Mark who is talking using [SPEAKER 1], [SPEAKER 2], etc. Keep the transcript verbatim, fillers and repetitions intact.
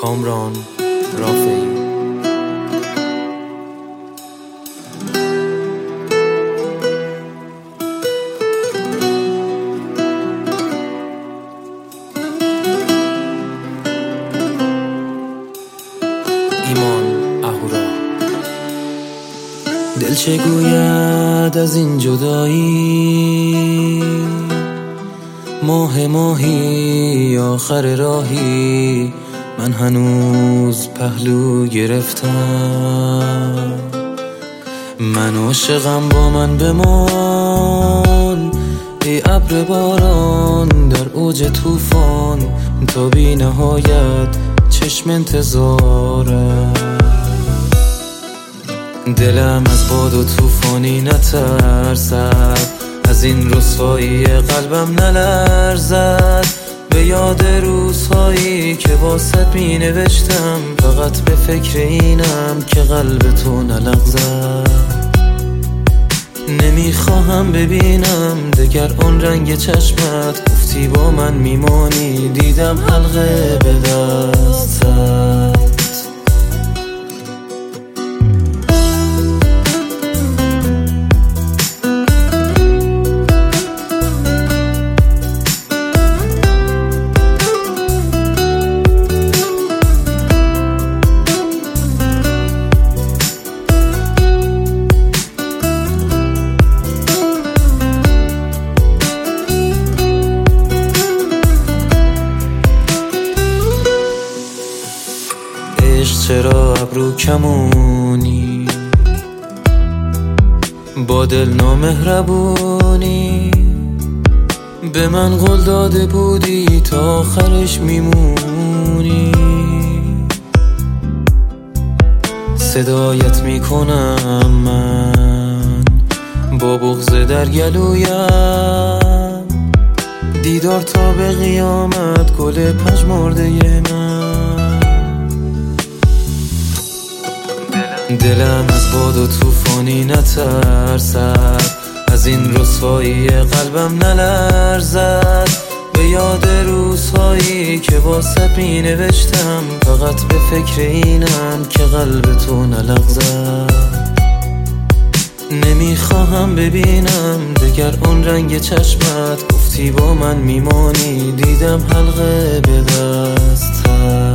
[SPEAKER 1] کامران رافعی. ایمان اهورا. دل چه گوید از این جدایی، ماه ماهی آخر راهی، من هنوز پهلو گرفتم. من عاشقم با من بمان، ای ابر باران در اوج طوفان، تا بی نهایت چشم انتظارم. دلم از باد و طوفانی نترسد، از این رسوایی قلبم نلرزد. به یاد روزهایی که واسط می نوشتم، فقط به فکر اینم که قلب تو نلغزد. نمیخواهم ببینم دگر آن رنگ چشمت، گفتی با من میمانی، دیدم حلقه به دستت. چرا ابرو کمونی، با دل نامهربونی، به من قول داده بودی تا آخرش میمونی. صدایت میکنم من با بغض در گلویم، دیدار تا به قیامت گل پژمرده من. دلم از باد و طوفانی نترسد، از این رسوایی قلبم نلرزد. به یاد روزهایی که واسط می نوشتم، فقط به فکر اینم که قلب تو نلغزد. نمیخواهم ببینم دگر آن رنگ چشمت، گفتی با من میمانی، دیدم حلقه به دستت.